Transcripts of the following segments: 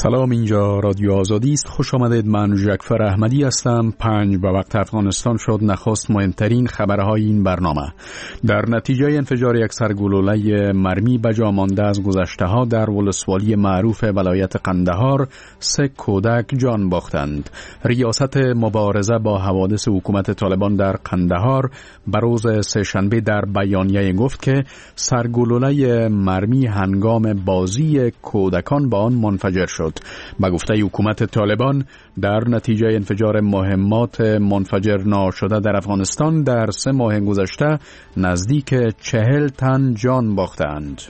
سلام، اینجا رادیو آزادی است. خوش آمدید. من جعفر احمدی هستم. 5 به وقت افغانستان شد. نخست مهمترین خبرهای این برنامه. در نتیجه انفجار یک سرگلوله مرمی به جا مانده از گذشته‌ها در ولسوالی معروف ولایت قندهار 3 کودک جان باختند. ریاست مبارزه با حوادث حکومت طالبان در قندهار به روز سه‌شنبه در بیانیه گفت که سرگلوله مرمی هنگام بازی کودکان با آن منفجر شد. به گفته حکومت طالبان در نتیجه انفجار مهمات منفجر ناشده در افغانستان در 3 ماه گذشته نزدیک 40 تن جان باختند.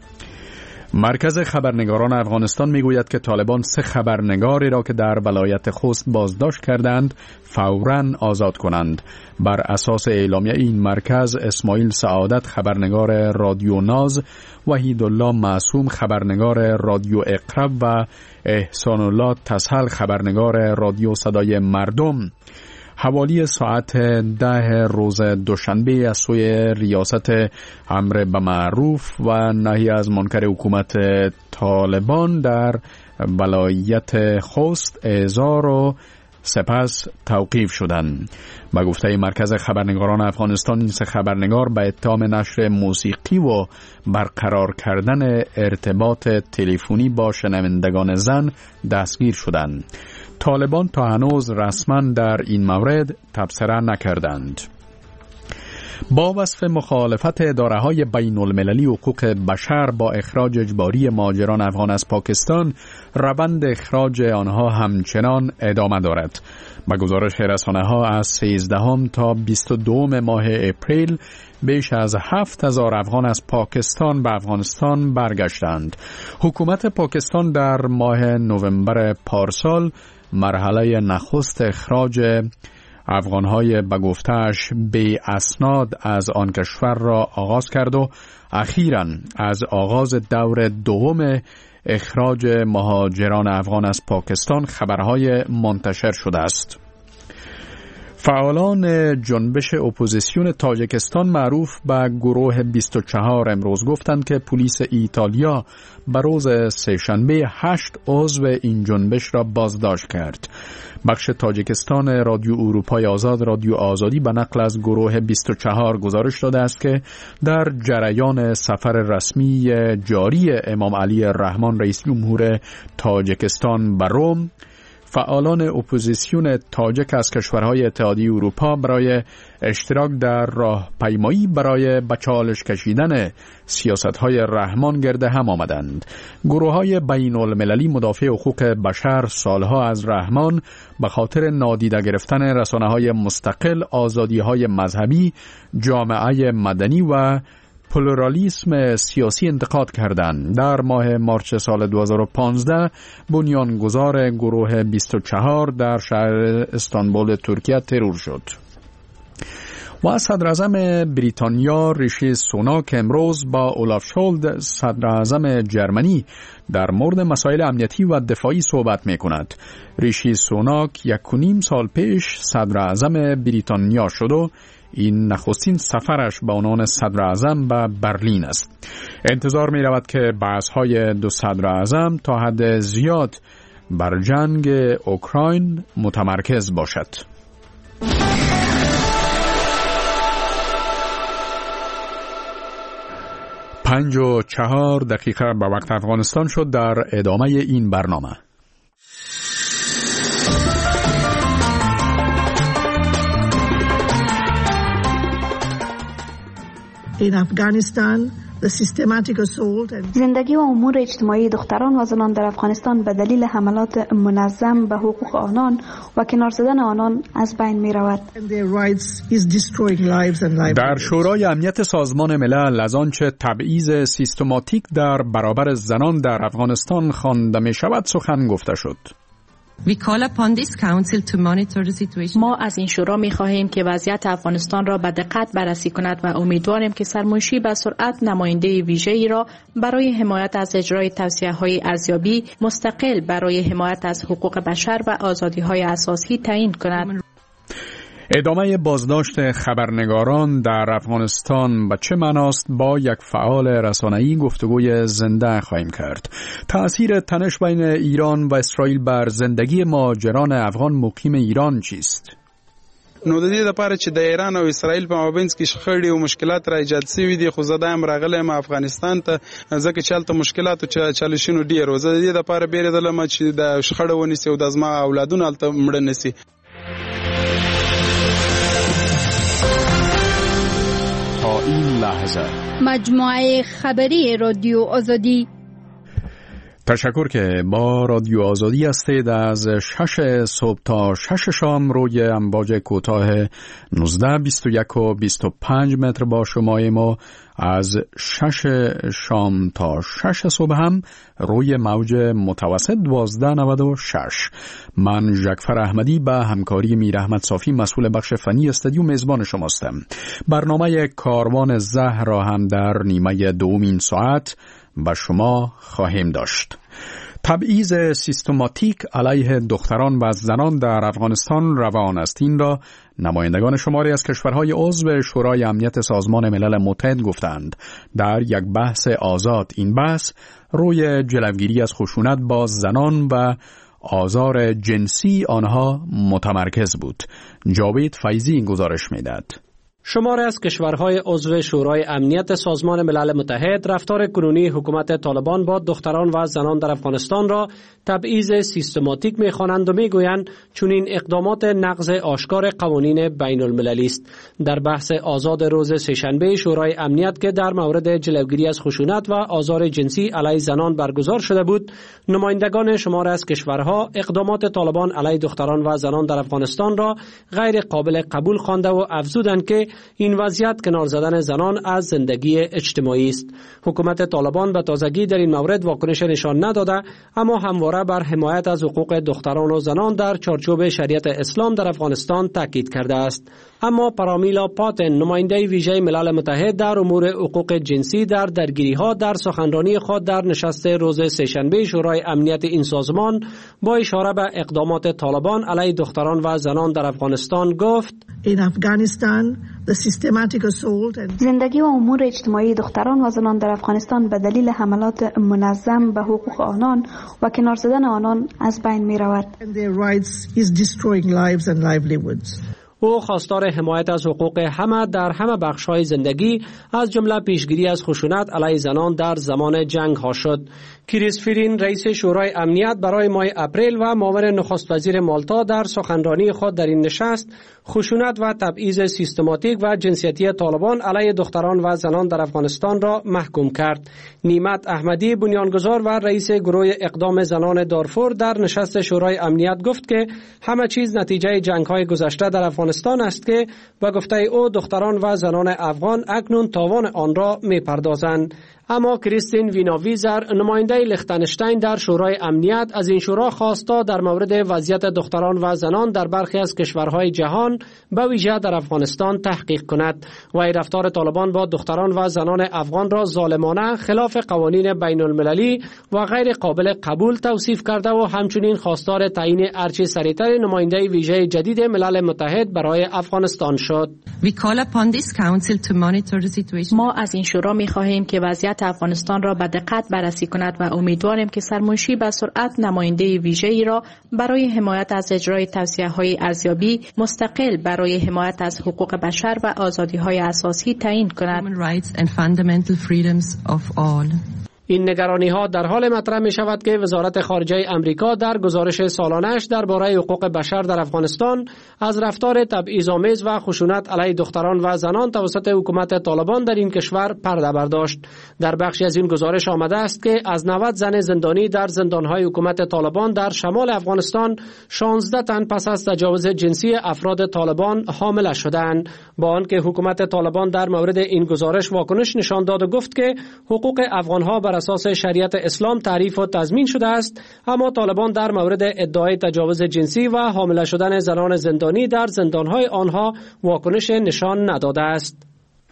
مرکز خبرنگاران افغانستان میگوید که طالبان 3 خبرنگاری را که در ولایت خوست بازداشت کردند فوراً آزاد کنند. بر اساس اعلامیه این مرکز، اسماعیل سعادت خبرنگار رادیو ناز، وحیدالله معصوم خبرنگار رادیو اقرب و احسان الله تسهل خبرنگار رادیو صدای مردم حوالی ساعت 10 روز دوشنبه از سوی ریاست امر به معروف و نهی از منکر حکومت طالبان در ولایت خوست اعزار و سپس توقیف شدند. به گفته مرکز خبرنگاران افغانستان، این 3 خبرنگار به اتهام نشر موسیقی و برقرار کردن ارتباط تلفنی با شنوندگان زن دستگیر شدند. طالبان تا هنوز رسما در این مورد تبصره نکردند. با وصف مخالفت اداره‌های بین المللی حقوق بشر با اخراج اجباری مهاجران افغان از پاکستان، روند اخراج آنها همچنان ادامه دارد. با گزارش رسانه‌ها از 13 تا 22 ماه اپریل بیش از 7000 افغان از پاکستان به افغانستان برگشتند. حکومت پاکستان در ماه نوامبر پارسال مرحله نخست اخراج افغانهای به گفته‌اش بی اسناد از آن کشور را آغاز کرد و اخیراً از آغاز دور دوم اخراج مهاجران افغان از پاکستان خبرهای منتشر شده است. فعالان جنبش اپوزیسیون تاجیکستان معروف به گروه 24 امروز گفتند که پلیس ایتالیا به روز سه‌شنبه 8 عضو این جنبش را بازداشت کرد. بخش تاجیکستان رادیو اروپای آزاد، رادیو آزادی، به نقل از گروه 24 گزارش داده است که در جریان سفر رسمی جاری امام علی الرحمن رئیس جمهور تاجیکستان به روم، فعالان اپوزیسیون تاجیک از کشورهای اتحادیه اروپا برای اشتراک در راهپیمایی برای به چالش کشیدن سیاست‌های رحمان گرد هم آمدند. گروه‌های بین المللی مدافع حقوق بشر سالها از رحمان به خاطر نادیده گرفتن رسانه‌های مستقل، آزادی‌های مذهبی، جامعه مدنی و پلورالیسم سیاسی انتقاد کردند. در ماه مارس سال 2015 بنیانگذار گروه 24 در شهر استانبول ترکیه ترور شد. و صدراعظم بریتانیا ریشی سوناک امروز با اولاف شولز صدراعظم جرمنی در مورد مسائل امنیتی و دفاعی صحبت می کند. ریشی سوناک 1.5 سال پیش صدراعظم بریتانیا شد و این نخستین سفرش به عنوان صدراعظم به برلین است. انتظار می رود که بحث‌های 2 صدراعظم تا حد زیاد بر جنگ اوکراین متمرکز باشد. 5:04 به وقت افغانستان شد. در ادامه این برنامه In Afghanistan, the systematic assault and زندگی و امور اجتماعی دختران و زنان در افغانستان به دلیل حملات منظم به حقوق آنان و کنار زدن آنان از بین می رود. در شورای امنیت سازمان ملل از آنچه تبعیض سیستماتیک در برابر زنان در افغانستان خوانده می شود سخن گفته شد. ما از این شورا می خواهیم که وضعیت افغانستان را به دقت بررسی کند و امیدواریم که سرمنشی به سرعت نماینده ویژه‌ای را برای حمایت از اجرای توصیه‌های ارزیابی مستقل برای حمایت از حقوق بشر و آزادی‌های اساسی تعیین کند. ادامه بازداشت خبرنگاران در افغانستان به چه معناست با یک فعال رسانه‌ای گفتگوی زنده خواهیم کرد. تأثیر تنش بین ایران و اسرائیل بر زندگی مهاجران افغان مقیم ایران چیست؟ نو د دې لپاره چې د ایران او اسرائیل په مابینځ کې شخړې او مشکلات را ایجاد شوي دي، خو زه دایم راغلی افغانستان ته ځکه چې هلته مشکلات او چالشونه ډېر و. زه د دې لپاره بیرېدلم چې د شخړه ونیسي او د زما اولادونه هلته مړه نسي. تا این لحظه مجموعه خبری رادیو آزادی. تشکر که با رادیو آزادی هستید. از 6 صبح تا 6 شام روی امواج کوتاه 19, 21 و 25 متر با شمای ما، از 6 شام تا 6 صبح هم روی موج متوسط 1296. من ژکفر احمدی به همکاری میر احمد صافی مسئول بخش فنی استودیو میزبان شماستم. برنامه کاروان زهر را هم در نیمه دومین ساعت با شما خواهیم داشت. تبعیض سیستماتیک علیه دختران و زنان در افغانستان روان است. این را نمایندگان شماری از کشورهای عضو شورای امنیت سازمان ملل متحد گفتند در یک بحث آزاد. این بحث روی جلوگیری از خشونت با زنان و آزار جنسی آنها متمرکز بود. جاوید فیضی این گزارش میدهد. شماری از کشورهای عضو شورای امنیت سازمان ملل متحد رفتار کنونی حکومت طالبان با دختران و زنان در افغانستان را تبعیض سیستماتیک می‌خوانند و می‌گویند چون این اقدامات نقض آشکار قوانین بین المللی است. در بحث آزاد روز سه‌شنبه شورای امنیت که در مورد جلوگیری از خشونت و آزار جنسی علیه زنان برگزار شده بود، نمایندگان شماری از کشورها اقدامات طالبان علیه دختران و زنان در افغانستان را غیر قابل قبول خوانده و افزودند که این وضعیت کنار زدن زنان از زندگی اجتماعی است. حکومت طالبان به تازگی در این مورد واکنش نشان نداده، اما همواره بر حمایت از حقوق دختران و زنان در چارچوب شریعت اسلام در افغانستان تاکید کرده است. اما پرامیلا پاتن، نماینده ویژه ملل متحد در امور حقوق جنسی، در درگیری‌ها در سخنرانی خود در نشست روز سه‌شنبه شورای امنیت این سازمان با اشاره به اقدامات طالبان علیه دختران و زنان در افغانستان گفت: زندگی و امور اجتماعی دختران و زنان در افغانستان به دلیل حملات منظم به حقوق آنان و کنار زدن آنان از بین می رود. او خواستار حمایت از حقوق همه در همه بخش‌های زندگی از جمله پیشگیری از خشونت علیه زنان در زمان جنگ ها شد. کریس فرین، رئیس شورای امنیت برای ماه اپریل و معاون نخست وزیر مالتا در سخنرانی خود در این نشست خشونت و تبعیض سیستماتیک و جنسیتی طالبان علیه دختران و زنان در افغانستان را محکوم کرد. نیمت احمدی، بنیانگذار و رئیس گروه اقدام زنان دارفور در نشست شورای امنیت گفت که همه چیز نتیجه جنگ‌های گذشته در افغانستان است که به گفته او دختران و زنان افغان اکنون تاوان آن را می‌پردازند. اما کریستین ویناویزر، نماینده لیختنشتین در شورای امنیت، از این شورا خواست تا در مورد وضعیت دختران و زنان در برخی از کشورهای جهان به ویژه در افغانستان تحقیق کند. و رفتار طالبان با دختران و زنان افغان را ظالمانه، خلاف قوانین بین المللی و غیر قابل قبول توصیف کرده و همچنین خواستار تعیین ارچی سریعتر نماینده ویژه جدید ملل متحد برای افغانستان شد. ما از این شورا می‌خواهیم که وضعیت افغانستان را به دقت بررسی کند و امیدواریم که سرمنشی به سرعت نماینده ویژه‌ای را برای حمایت از اجرای توصیه‌های ارزیابی مستقل برای حمایت از حقوق بشر و آزادی‌های اساسی تعیین کند. این نگرانی ها در حال مطرح می شود که وزارت خارجه امریکا در گزارش سالانش درباره حقوق بشر در افغانستان از رفتار تبعیض‌آمیز و خشونت علیه دختران و زنان توسط حکومت طالبان در این کشور پرده برداشت. در بخشی از این گزارش آمده است که از 90 زن زندانی در زندان‌های حکومت طالبان در شمال افغانستان 16 تن پس از تجاوز جنسی افراد طالبان حامله شدند. با آنکه حکومت طالبان در مورد این گزارش واکنش نشان داد و گفت که حقوق افغان‌ها بر اساس شریعت اسلام تعریف و تضمین شده است، اما طالبان در مورد ادعای تجاوز جنسی و حامله شدن زنان زندانی در زندان‌های آنها واکنش نشان نداده است.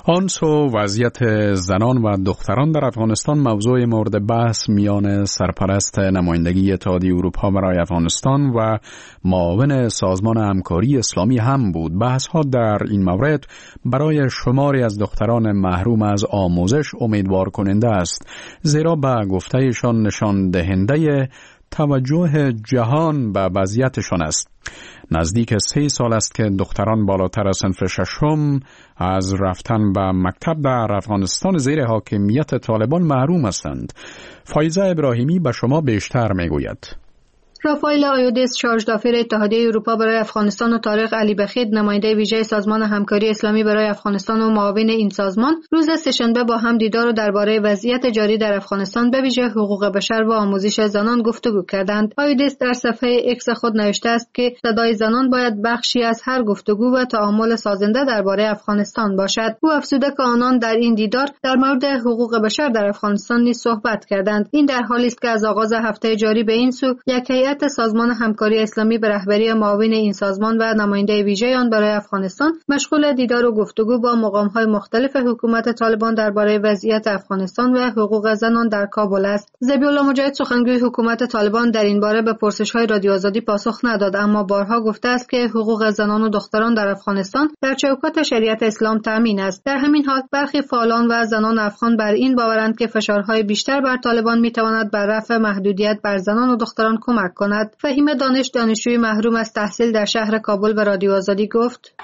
آن سو وضعیت زنان و دختران در افغانستان موضوع مورد بحث میان سرپرست نمایندگی اتحادیه اروپا برای افغانستان و معاون سازمان همکاری اسلامی هم بود. بحث ها در این مورد برای شماری از دختران محروم از آموزش امیدوار کننده است، زیرا به گفتهشان نشان دهنده توجه جهان به وضعیتشان است. نزدیک 3 سال است که دختران بالاتر از صنف 6 از رفتن به مکتب در افغانستان زیر حاکمیت طالبان محروم هستند. فایزه ابراهیمی به شما بیشتر میگوید. رافائل آیودیس، شارژ دافیر اتحادیه اروپا برای افغانستان و طارق علی بخید، نماینده ویژه سازمان همکاری اسلامی برای افغانستان و معاون این سازمان، روز سه‌شنبه با هم دیدار و درباره وضعیت جاری در افغانستان به ویژه حقوق بشر و آموزش زنان گفتگو کردند. آیودیس در صفحه اکس خود نوشته است که صدای زنان باید بخشی از هر گفتگو و تعامل سازنده درباره افغانستان باشد. او افزوده که آنان در این دیدار در مورد حقوق بشر در افغانستان نیز صحبت کردند. این در حالی است که از آغاز هفته جاری به این سو یک هیئت سازمان همکاری اسلامی به رهبری معاون این سازمان و نماینده ویژه آن برای افغانستان مشغول دیدار و گفتگو با مقام‌های مختلف حکومت طالبان درباره وضعیت افغانستان و حقوق زنان در کابل است. ذبیح‌الله مجاهد، سخنگوی حکومت طالبان، در این باره به پرسش‌های رادیو آزادی پاسخ نداد، اما بارها گفته است که حقوق زنان و دختران در افغانستان در چوکات شریعت اسلام تامین است. در همین حال برخی فعالان و زنان افغان بر این باورند که فشارهای بیشتر بر طالبان می‌تواند بر رفع محدودیت بر زنان و دختران کمک کند. فهیم دانش، دانشجوی محروم از تحصیل در شهر کابل به رادیو آزادی گفت: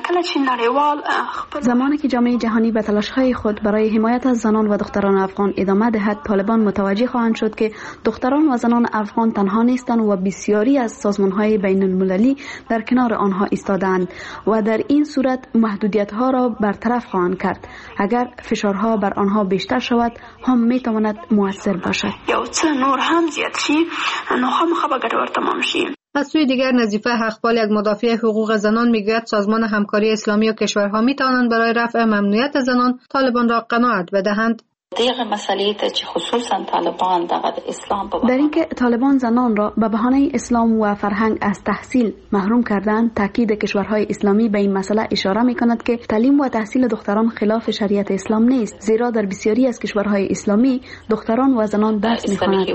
زمانی که جامعه جهانی به تلاش‌های خود برای حمایت از زنان و دختران افغان ادامه دهد، طالبان متوجه خواهند شد که دختران و زنان افغان تنها نیستند و بسیاری از سازمان‌های بین‌المللی در کنار آنها ایستادند و در این صورت محدودیت‌ها را برطرف خواهند کرد. اگر فشارها بر آنها بیشتر شود هم می‌تواند مؤثر باشد. از سوی دیگر نظیفه حقپال، یک مدافع حقوق زنان، میگوید سازمان همکاری اسلامی و کشورها میتوانند برای رفع ممنوعیت زنان طالبان را قناعت بدهند. در اینکه طالبان زنان را به بهانه اسلام و فرهنگ از تحصیل محروم کردند، تاکید کشورهای اسلامی به این مسئله اشاره می‌کند که تعلیم و تحصیل دختران خلاف شریعت اسلام نیست، زیرا در بسیاری از کشورهای اسلامی دختران و زنان درس می‌خوانند.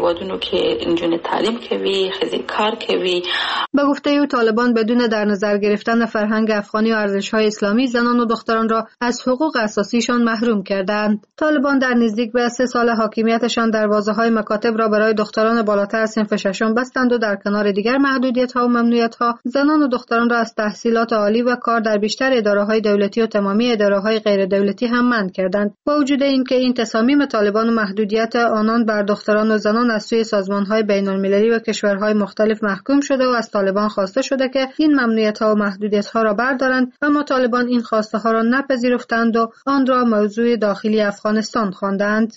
به گفته او، طالبان بدون در نظر گرفتن فرهنگ افغانی و ارزش‌های اسلامی زنان و دختران را از حقوق اساسیشان محروم کردند. طالبان در نزدیک به 3 سال حاکمیتشان دروازه‌های مکاتب را برای دختران بالاتر از صنف 6 بستند و در کنار دیگر محدودیت‌ها و ممنوعیت‌ها، زنان و دختران را از تحصیلات عالی و کار در بیشتر اداره‌های دولتی و تمامی اداره‌های غیر دولتی هم منع کردند. با وجود اینکه این تصامیم طالبان و محدودیت آنان بر دختران و زنان از سوی سازمان‌های بین‌المللی و کشورهای مختلف محکوم شده و از طالبان خواسته شده که این ممنوعیت‌ها و محدودیت‌ها را بردارند، اما طالبان این خواسته‌ها را نپذیرفتند و آن را موضوع داخلی افغانستان خواندند.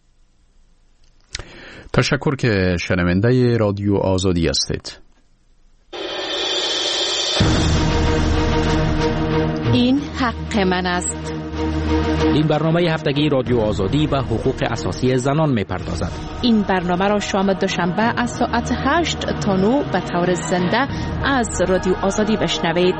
تشکر که شنونده رادیو آزادی هستید. این حق من است. این برنامه هفتگی رادیو آزادی و حقوق اساسی زنان می‌پردازد. این برنامه را شام دوشنبه از ساعت 8 تا 9 به طور زنده از رادیو آزادی بشنوید.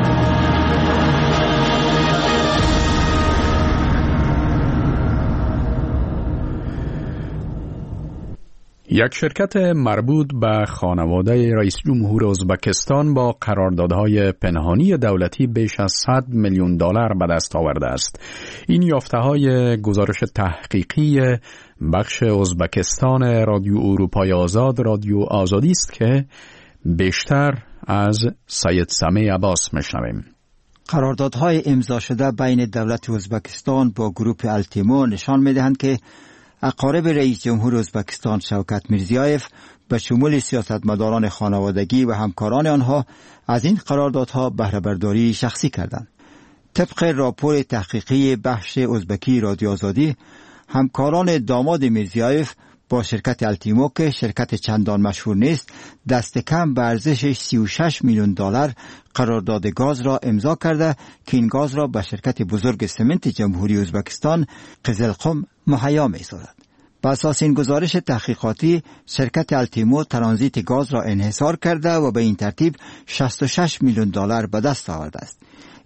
یک شرکت مربوط به خانواده رئیس جمهور ازبکستان با قراردادهای پنهانی دولتی بیش از 100 میلیون دلار به دست آورده است. این یافته‌های گزارش تحقیقی بخش ازبکستان رادیو اروپای آزاد، رادیو آزادی است که بیشتر از سید سمیع عباس میشنویم. قراردادهای امضا شده بین دولت ازبکستان با گروپ التیمو نشان می‌دهند که اقارب رئیس جمهور ازبکستان شوکت میرزیایف به شمول سیاستمداران خانوادگی و همکاران آنها از این قراردادها بهره برداری شخصی کردند. طبق راپور تحقیقی بخش ازبکی رادیو آزادی، همکاران داماد میرزیایف با شرکت التیمو که شرکت چندان مشهور نیست، دست کم به ارزش 36 میلیون دلار قرارداد گاز را امضا کرده که این گاز را به شرکت بزرگ سمنت جمهوری ازبکستان قزلقم مهیا می‌سازد. بر اساس این گزارش تحقیقاتی، شرکت التیمو ترانزیت گاز را انحصار کرده و به این ترتیب 66 میلیون دلار به دست آورده است.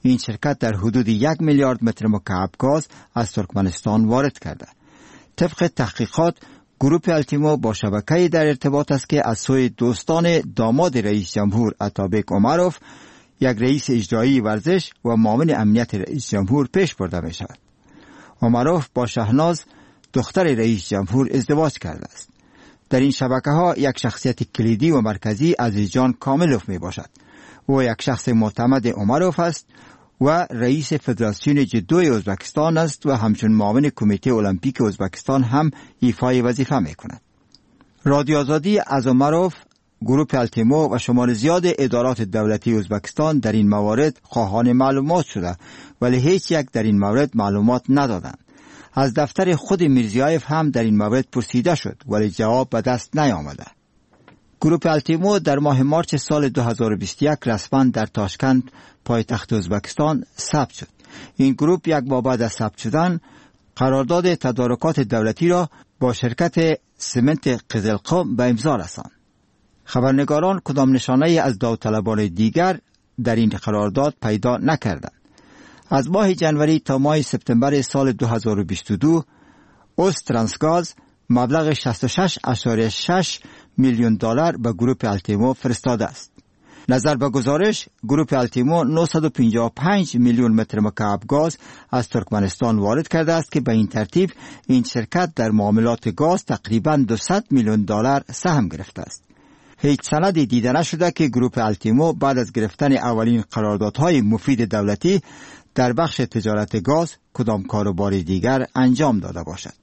این شرکت در حدود 1 میلیارد متر مکعب گاز از ترکمنستان وارد کرده. طبق تحقیقات گروه التیمو با شبکه‌ای در ارتباط است که از سوی دوستان داماد رئیس جمهور عطابک عمروف، یک رئیس اجرایی ورزش و معاون امنیت رئیس جمهور پیش برده می شود. عمروف با شهناز دختر رئیس جمهور ازدواج کرده است. در این شبکه‌ها یک شخصیت کلیدی و مرکزی عزیزجان کاملوف می باشد. او یک شخص معتمد عمروف است و رئیس فدراسیون جودوی ازبکستان است و همچون معاون کمیته المپیک ازبکستان هم ایفای وظیفه می کند. رادیو آزادی از عمروف، گروه التیمو و شمار زیاد ادارات دولتی ازبکستان در این موارد خواهان معلومات شده، ولی هیچ یک در این مورد معلومات ندادند. از دفتر خود میرزیایف هم در این مورد پرسیده شد، ولی جواب به دست نیامده. گروه التیمو در ماه مارچ سال 2021 رسما در تاشکند پایتخت ازبکستان ثبت شد. این گروه یک بار بعد از ثبت شدن قرارداد تدارکات دولتی را با شرکت سمنت قزلقم به امضا رساند. خبرنگاران کدام نشانه از داوطلبان دیگر در این قرارداد پیدا نکردند. از ماه جنوری تا ماه سپتامبر سال 2022 اوسترانسگاز مبلغ 66.6 میلیون دلار به گروه التیمو فرستاده است. نظر به گزارش، گروه التیمو 955 میلیون متر مکعب گاز از ترکمنستان وارد کرده است که به این ترتیب این شرکت در معاملات گاز تقریباً 200 میلیون دلار سهم گرفته است. هیچ سندی دیده نشده که گروه التیمو بعد از گرفتن اولین قراردادهای مفید دولتی در بخش تجارت گاز کدام کاروبار دیگر انجام داده باشد.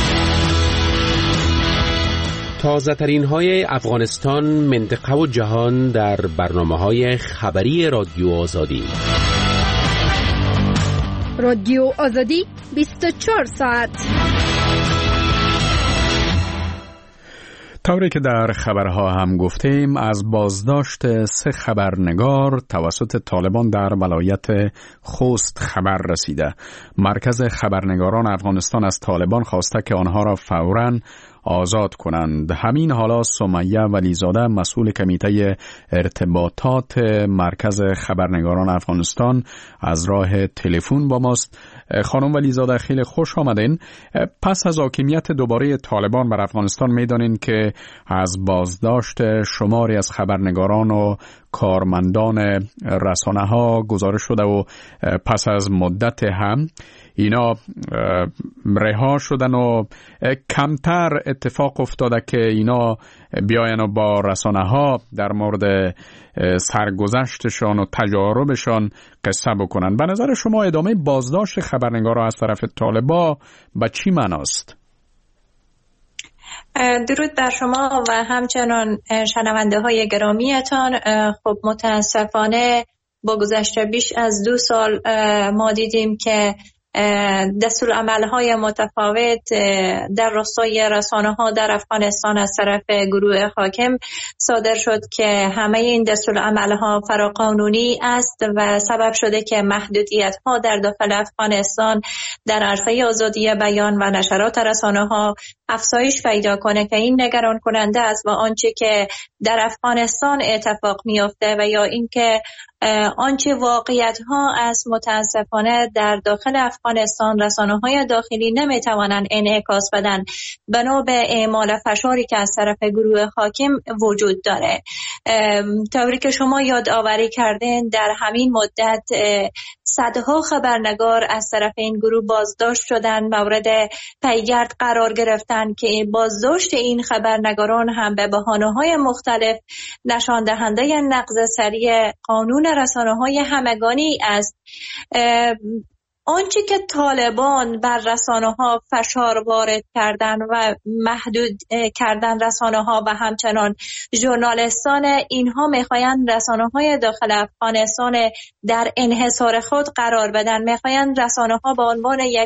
تازه ترین های افغانستان، منطقه و جهان در برنامه‌های خبری رادیو آزادی. رادیو آزادی 24 ساعت. طوری که در خبرها هم گفتیم، از بازداشت 3 خبرنگار توسط طالبان در ولایت خوست خبر رسیده. مرکز خبرنگاران افغانستان از طالبان خواسته که آنها را فوراً آزاد کنند. همین حالا سمیه ولیزاده مسئول کمیته ارتباطات مرکز خبرنگاران افغانستان از راه تلفن با ماست. خانم ولیزاده، خیلی خوش آمدین. پس از حاکمیت دوباره طالبان بر افغانستان میدانین که از بازداشت شماری از خبرنگاران و کارمندان رسانه ها گزارش شده و پس از مدت هم اینا رها شدن و کمتر اتفاق افتاده که اینا بیاین و با رسانه ها در مورد سرگذشتشان و تجاربشان قصه بکنن. به نظر شما ادامه بازداشت خبرنگارا از طرف طالبان به چی معناست؟ درود بر شما و همچنان شنونده های گرامیتان. خب متاسفانه با گذشت بیش از 2 سال ما دیدیم که دستورالعمل‌های متفاوت در راستای رسانه‌ها در افغانستان از طرف گروه حاکم صادر شد که همه این دستورالعمل‌ها فراقانونی است و سبب شده که محدودیت‌ها در داخل افغانستان در عرصه آزادی بیان و نشرات رسانه‌ها افزایش پیدا کنه که این نگران کننده است و آنچه که در افغانستان اتفاق میفته و یا اینکه آنچه واقعیت ها است متاسفانه در داخل افغانستان رسانه‌های داخلی نمیتوانند انعکاس بدن بنا به اعمال فشاری که از طرف گروه حاکم وجود داره. طوری که شما یادآوری کردین در همین مدت صدها خبرنگار از طرف این گروه بازداشت شدن، مورد پیگرد قرار گرفتن که بازداشت این خبرنگاران هم به بهانه‌های مختلف نشان دهنده نقض سریع قانون رسانه‌های همگانی است. آنچه که طالبان بر رسانه‌ها فشار وارد کردن و محدود کردن رسانه‌ها و همچنان ژورنالیستان، اینها می‌خواهند رسانه‌های داخل افغانستان در انحصار خود قرار بدن، می‌خواهند رسانه‌ها به عنوان یک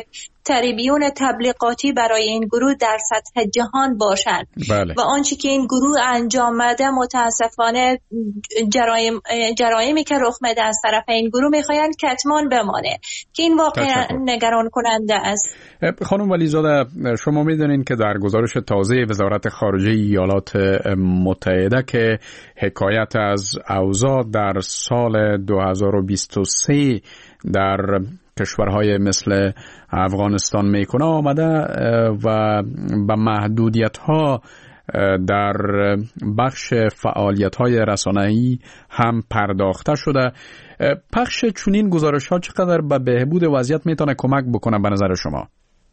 تریبیون تبلیغاتی برای این گروه در سطح جهان باشند. بله. و آنچه که این گروه انجام میده متاسفانه جرایمی که رخ میده از طرف این گروه میخواین کتمان بمانه که این واقعا نگران کننده است. خانم ولیزاده، شما میدونین که در گزارش تازه وزارت خارجه ایالات متحده که حکایت از اوضاع در سال 2023 در کشورهای مثل افغانستان میکنه آمده و به محدودیت‌ها در بخش فعالیت‌های رسانه‌ای هم پرداخته شده. پخش چنین گزارش‌ها چقدر به بهبود وضعیت میتونه کمک بکنه به نظر شما؟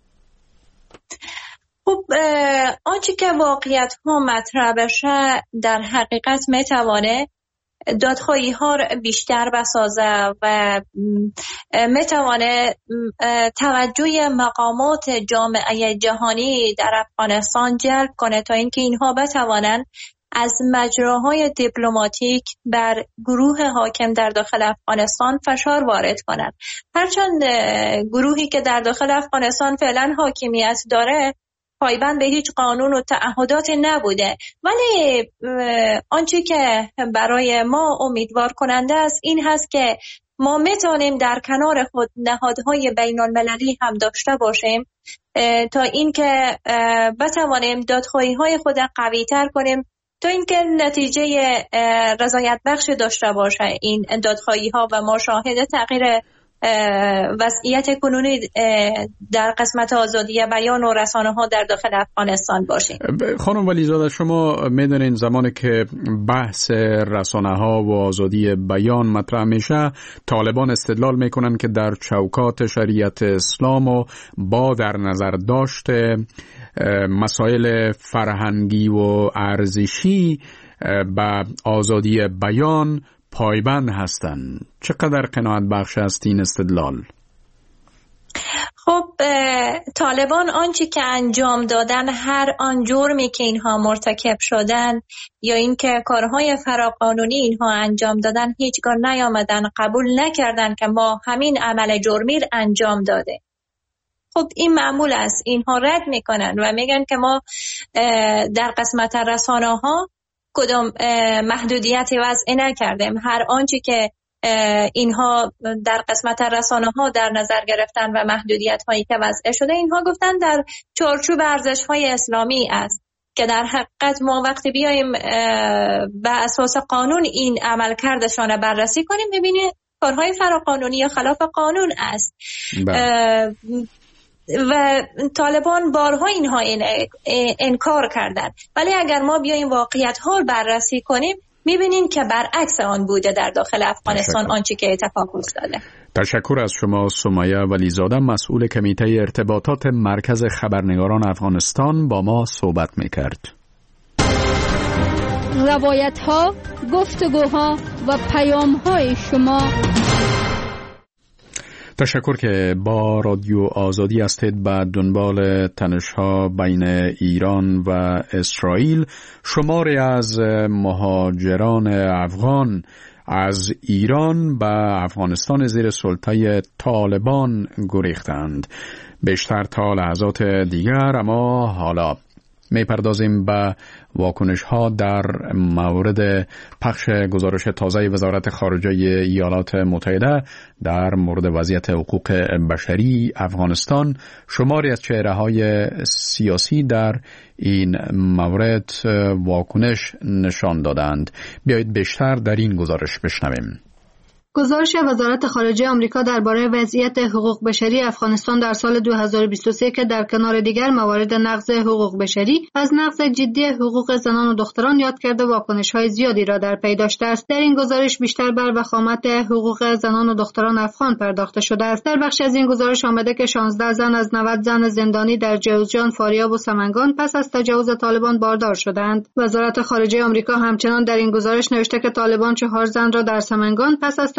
خب آنچه که واقعیت ها مطرح بشه در حقیقت میتوانه دادخواهی ها بیشتر بسازه و میتوانه توجه مقامات جامعه جهانی در افغانستان جلب کنه تا اینکه اینها بتوانند از مجراهای دیپلماتیک بر گروه حاکم در داخل افغانستان فشار وارد کنند. هرچند گروهی که در داخل افغانستان فعلا حاکمیت داره پایبند به هیچ قانون و تعهدات نبوده، ولی آنچه که برای ما امیدوار کننده است این هست که ما میتونیم در کنار خود نهادهای بین المللی هم داشته باشیم تا اینکه بتوانیم دادخواهی های خود قوی تر کنیم تا اینکه نتیجه رضایت بخش داشته باشه این دادخواهی ها و ما شاهد تغییر وضعیت کنونی در قسمت آزادی بیان و رسانه ها در داخل افغانستان باشیم. خانم ولیزاده، شما میدونین زمانی که بحث رسانه ها و آزادی بیان مطرح میشه، طالبان استدلال میکنن که در چوکات شریعت اسلام و با در نظر داشته مسائل فرهنگی و ارزشی به آزادی بیان پایبند هستند. چقدر قناعت بخش است این استدلال؟ خب طالبان آنچه که انجام دادن، هر آن جرمی که اینها مرتکب شدن یا اینکه کارهای فراقانونی اینها انجام دادن، هیچگاه نیامدن قبول نکردن که ما همین عمل جرمی انجام داده. خب این معمول است، اینها رد میکنن و میگن که ما در قسمت رسانه ها کدام محدودیتی وضع نکردیم. هر آنچه که اینها در قسمت رسانه ها در نظر گرفتن و محدودیت هایی که وضع شده، اینها گفتن در چارچوب ارزش های اسلامی است که در حقیقت ما وقتی بیایم به اساس قانون این عمل کردشان بررسی کنیم ببینیم کارهای فراقانونی یا خلاف قانون است. و طالبان بارها اینها انکار کردن، ولی اگر ما بیایم واقعیت ها رو بررسی کنیم میبینیم که برعکس آن بوده در داخل افغانستان آنچه که اتفاق افتاده. تشکر از شما سمیه ولیزاده، مسئول کمیته ارتباطات مرکز خبرنگاران افغانستان با ما صحبت میکرد. روایت ها، گفتگوها و پیام های شما. تشکر که با رادیو آزادی هستید. به دنبال تنش‌ها بین ایران و اسرائیل، شماری از مهاجران افغان از ایران به افغانستان زیر سلطه طالبان گریختند. بیشتر تا لحظات دیگر، اما حالا میپردازیم به واکنش ها در مورد پخش گزارش تازه وزارت خارجه ایالات متحده در مورد وضعیت حقوق بشری افغانستان. شماری از چهره های سیاسی در این مورد واکنش نشان دادند. بیایید بیشتر در این گزارش بشنویم. گزارش وزارت خارجه آمریکا درباره وضعیت حقوق بشری افغانستان در سال 2023 که در کنار دیگر موارد نقض حقوق بشری از نقض جدی حقوق زنان و دختران یاد کرده واکنش‌های زیادی را در پی داشته است. در این گزارش بیشتر بر وخامت حقوق زنان و دختران افغان پرداخته شده است. در بخش از این گزارش آمده که 16 زن از 90 زن زندانی در جوزجان، فاریاب و سمنگان پس از تجاوز طالبان باردار شدند. وزارت خارجه آمریکا همچنان در این گزارش نوشته که طالبان 4 زن را در سمنگان پس از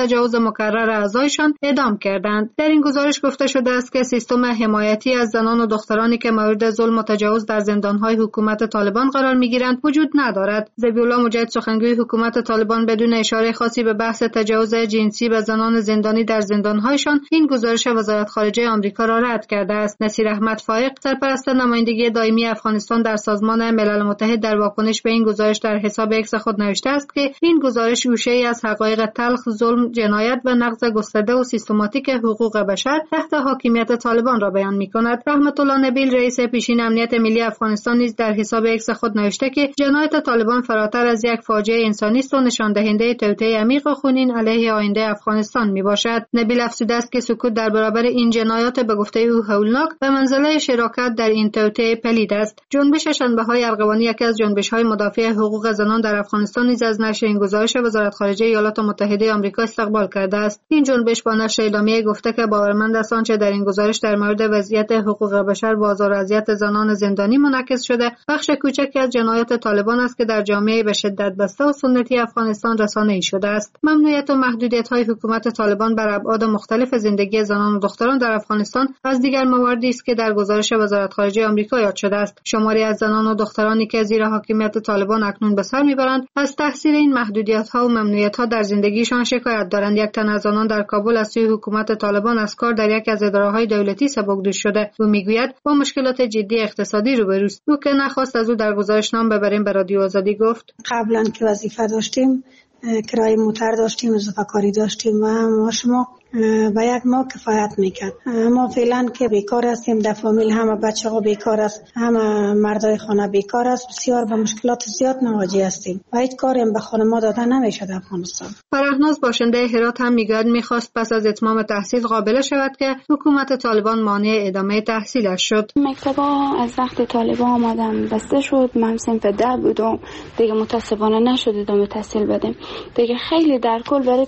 تجاوز مکرر اعضایشان اعدام کردند. در این گزارش گفته شده است که سیستم حمایتی از زنان و دخترانی که مورد ظلم و تجاوز در زندانهای حکومت طالبان قرار می‌گیرند وجود ندارد. ذبیح‌الله مجاهد سخنگوی حکومت طالبان بدون اشاره خاصی به بحث تجاوز جنسی به زنان زندانی در زندان‌هایشان این گزارش وزارت خارجه آمریکا را رد کرده است. نصیر احمد فائق سرپرست نمایندگی دائمی افغانستان در سازمان ملل متحد در واکنش به این گزارش در حساب اکس خود نوشته است که این گزارش گوشه‌ای از حقایق تلخ، ظلم، جنایت و نقض گسترده و سیستماتیک حقوق بشر تحت حاکمیت طالبان را بیان می‌کند. رحمت الله نبیل رئیس پیشین امنیت ملی افغانستان نیز در حساب اکس خود نوشته که جنایت طالبان فراتر از یک فاجعه انسانی است و نشان دهنده توطئه عمیق و خونین علیه آینده افغانستان میباشد. نبیل افزوده است که سکوت در برابر این جنایات به گفته او هولناک به منزله شراکت در این توطئه پلید است. جنبش شنبه‌های ارغوانی یکی از جنبش‌های مدافع حقوق زنان در افغانستان نیز از نشر این گزارش وزارت خارجه ایالات متحده آمریکا استقبال کرده است. این جنبش با نشر اعلامیه گفته که باورمند است آنچه در این گزارش در مورد وضعیت حقوق بشر و آزار و اذیت زنان زندانی منعکس شده بخش کوچکی از جنایات طالبان است که در جامعه به شدت بسته و سنتی افغانستان رسانه‌ای شده است. ممنوعیت و محدودیت‌های حکومت طالبان بر ابعاد مختلف زندگی زنان و دختران در افغانستان از دیگر مواردی است که در گزارش وزارت خارجه آمریکا یاد شده است. شماری از زنان و دخترانی که زیر حاکمیت طالبان اکنون به سر میبرند از تاثیر این محدودیت‌ها و ممنوعیت‌ها در زندگیشان شکایت دارند. یک تن از آنان در کابل از سوی حکومت طالبان از کار در یک از اداره‌های دولتی سبکدوش شده. او میگوید با مشکلات جدی اقتصادی روبروست. او که نخواست از او در گزارش نام ببریم به رادیو آزادی گفت قبلا که وظیفه داشتیم کرایه موتر داشتیم، اضافه کاری داشتیم و شما و یک ماه کفایت میکرد. ما فعلا که بیکار هستیم، در فامیل همه بچه ها بیکار است، همه مردای خانه بیکار است، بسیار با مشکلات زیاد مواجه هستیم و هیچ کاری هم به خانم داده نمیشه در افغانستان. فرهناز باشنده هرات هم میگوید میخواست پس از اتمام تحصیل قابل شود که حکومت طالبان مانع ادامه تحصیلش شد. مکتبا از وقت طالبان آمدن بسته شد، من صنف 10 بودم، دیگه متاسفانه نشد ادامه تحصیل بدیم. دیگه خیلی در کل برای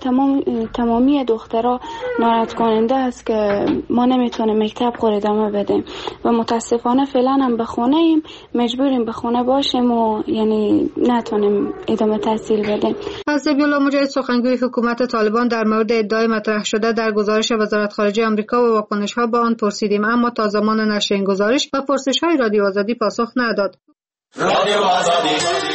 تمامی دخترها ناراحت کننده است که ما نمیتونیم مکتب خود ادامه بدیم و متاسفانه فعلا هم به خونه ایم، مجبوریم به خونه باشیم و یعنی نتونیم ادامه تحصیل بدیم. از ذبیح‌الله مجاهد سخنگوی حکومت طالبان در مورد ادعای مطرح شده در گزارش وزارت خارجه آمریکا و واکنش‌ها به آن پرسیدیم، اما تا زمان نشر این گزارش و پرسش‌های رادیو آزادی پاسخ نداد. رادیو آزادی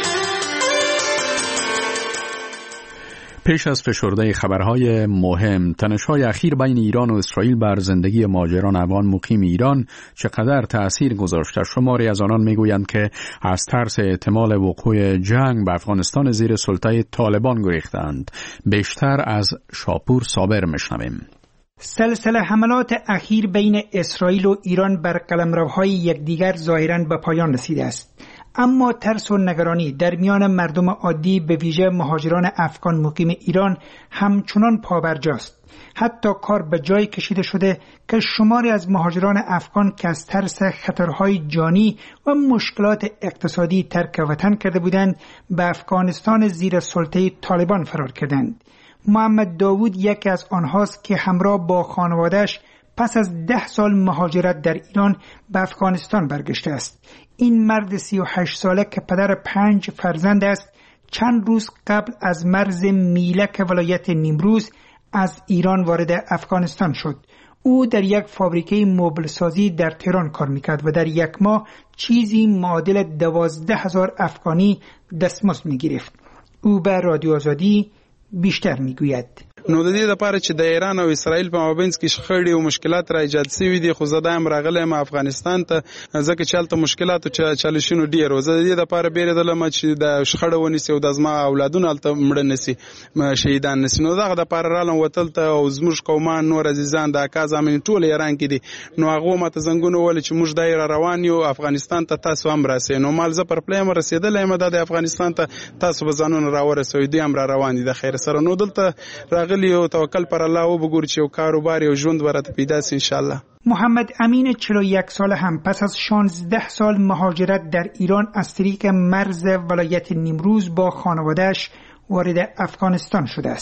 پیش از فشرده خبرهای مهم، تنش‌های اخیر بین ایران و اسرائیل بر زندگی مهاجران افغان مقیم ایران چقدر تأثیر گذاشته؟ شماری از آنان میگویند که از ترس احتمال وقوع جنگ به افغانستان زیر سلطه طالبان گریختند. بیشتر از شاپور صابر میشنویم. سلسله حملات اخیر بین اسرائیل و ایران بر قلمروهای یکدیگر ظاهراً به پایان رسیده است. اما ترس و نگرانی در میان مردم عادی به ویژه مهاجران افغان مقیم ایران همچنان پابرجاست. حتی کار به جای کشیده شده که شماری از مهاجران افغان که از ترس خطرهای جانی و مشکلات اقتصادی ترک وطن کرده بودند به افغانستان زیر سلطه طالبان فرار کردند. محمد داوود یکی از آنهاست که همراه با خانواده‌اش پس از 10 سال مهاجرت در ایران به افغانستان برگشته است. این مرد 38 ساله که پدر 5 فرزند است چند روز قبل از مرز میلک ولایت نیمروز از ایران وارد افغانستان شد. او در یک فابریکه مبل سازی در تهران کار میکرد و در یک ماه چیزی معادل 12,000 افغانی دستمزد میگرفت. او به رادیو آزادی بیشتر میگوید. نو د دې لپاره چې د ایران او اسرائیل په مابینځ کې شخړې او مشکلات را ایجاد شوي دي، خو زه دا هم راغلی افغانستان ته ځکه چې هلته مشکلاتو چالشونو ډېر و. زه د دې لپاره بیرېدلم چې د شخړه ونیسي او د زما اولادونه هلته مړه نسي، شهیدان نسي. نو دغه دپاره رالم وتل ته او زموږ قومان نور عزیزان د اکا زامنې ټول ایران کې دي. نو هغو ماته زنګونه وویل چې موږ دا روان یو افغانستان ته، تاسو هم راسئ. نو مال زه پر پله یم رسېدلی یم د افغانستان ته، تاسو به ځانونه راورسوئ. دوی هم را روان دي د خیر سره. نو دلته راغلی او توکل پر الله و بگور چې یو کاروبار یو ژوند برات پیدا سي انشالله. محمد امین 41 ساله هم پس از 16 سال مهاجرت در ایران از طریق مرز ولایت نیمروز با خانواده‌اش وارد افغانستان شده است.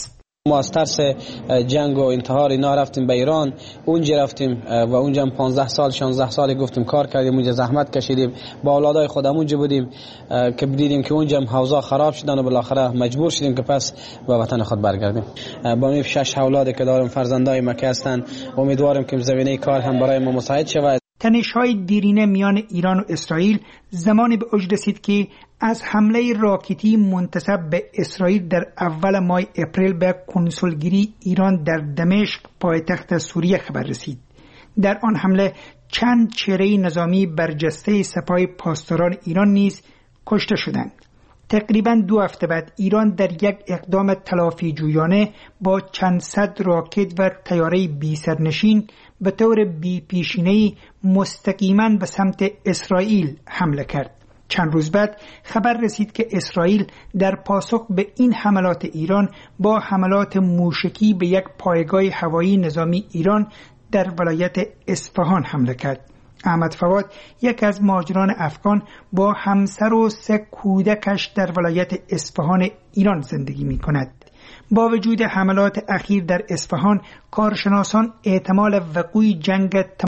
ما از ترس جنگ و انتحار اینا رفتیم به ایران، اونجا رفتیم و اونجا 15 سال 16 سال گفتیم کار کردیم، اونجا زحمت کشیدیم، با اولادای خودم اونجا بودیم که دیدیم که اونجا حوضا خراب شدن و بالاخره مجبور شدیم که پس به وطن خود برگردیم. با می 6 اولادی که دارم فرزندای مکه هستند، امیدوارم که زمینه کار هم برای ما مساعد شود. تنش‌های دیرینه میان ایران و اسرائیل زمانی به اوج رسید که از حمله راکتی منتسب به اسرائیل در اول ماه اپریل به کنسولگری ایران در دمشق پایتخت سوریه خبر رسید. در آن حمله چند چهره نظامی برجسته سپاه پاسداران ایران نیز کشته شدند. تقریباً 2 هفته بعد ایران در یک اقدام تلافی جویانه با چند صد راکت و طیاره بی سرنشین به طور بی پیشینه‌ای مستقیما به سمت اسرائیل حمله کرد. چند روز بعد خبر رسید که اسرائیل در پاسخ به این حملات ایران با حملات موشکی به یک پایگاه هوایی نظامی ایران در ولایت اصفهان حمله کرد. احمد فواد، یک از مهاجران افغان، با همسر و 3 کودکش در ولایت اصفهان ایران زندگی می کند. با وجود حملات اخیر در اصفهان، کارشناسان احتمال وقوع جنگ